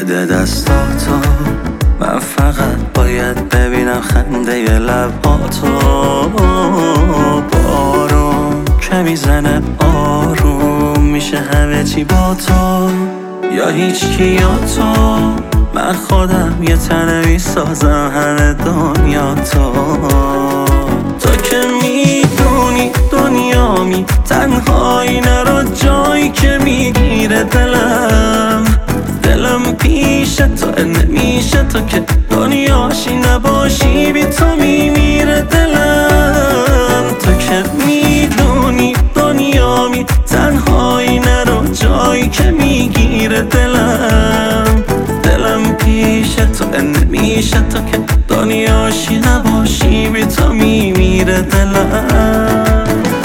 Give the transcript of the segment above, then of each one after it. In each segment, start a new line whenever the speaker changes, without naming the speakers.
بده دستاتو، من فقط باید ببینم خنده لباتو. بارون که میزنه آروم میشه همه چی با تو، یا هیچ کی یا تو. من خودم یه تنه میسازم همه دنیا تو. تو که میدونی دنیامی، تنهایی نرو جایی که میگیره دلم پیش تو نمیشه، تو که دنیاشی نباشی بی تو میمیره دلم. تو که میدونی دنیامی، تنهایی نرو جایی که میگیره دلم پیش تو نمیشه، تو که دنیاشی نباشی بی تو میمیره دلم.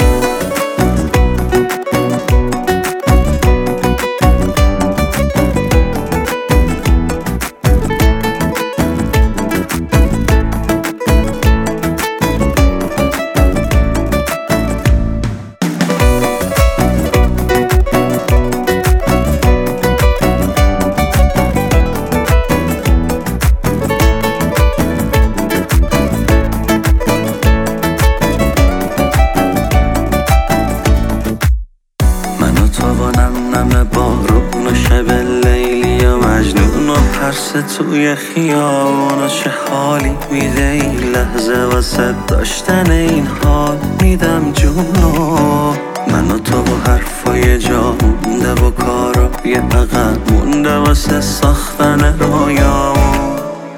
نم بارون و شب لیلی و مجنون و پرس توی خیابون و چه حالی میده این لحظه واسه داشتن این حال. میدم جونو من و تو و حرفای جا مونده و کارا یه عقب مونده واسه ساختن رویامون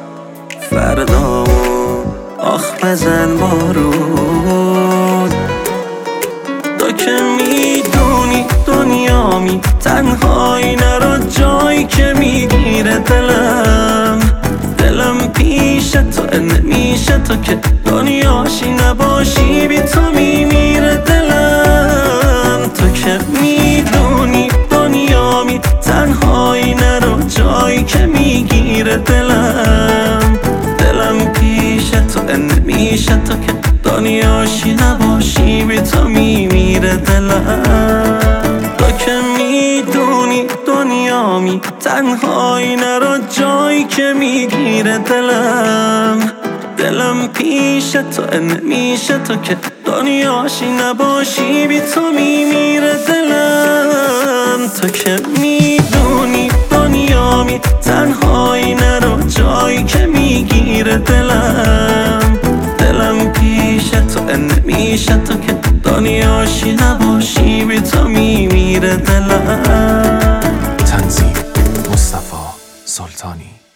فردامون. آخ بزن بارون، تو که میدونی دنیامی، تنهایی نرو جایی که میگیره دلم پیش تو نمیشه، تو که دنیاشی نباشی بی تو میمیره دلم. تو که میدونی دنیامی، تنهایی نرو جایی که میگیره دلم پیش تو نمیشه، تو که دنیاشی نباشی بی تو میمیره دلم. تو که میدونی دنیامی، تنهایی نرو جایی که میگیره دلم پیش تو نمیشه، تو که دنیاشی نباشی بی تو میمیره دلم. تو که میدونی دنیامی، تنهایی نرو جایی که میگیره دلم پیش تو نمیشه، تو که دنیاشی نباشی بی تو میمیره دلم.
تنظیم مصطفی سلطانی.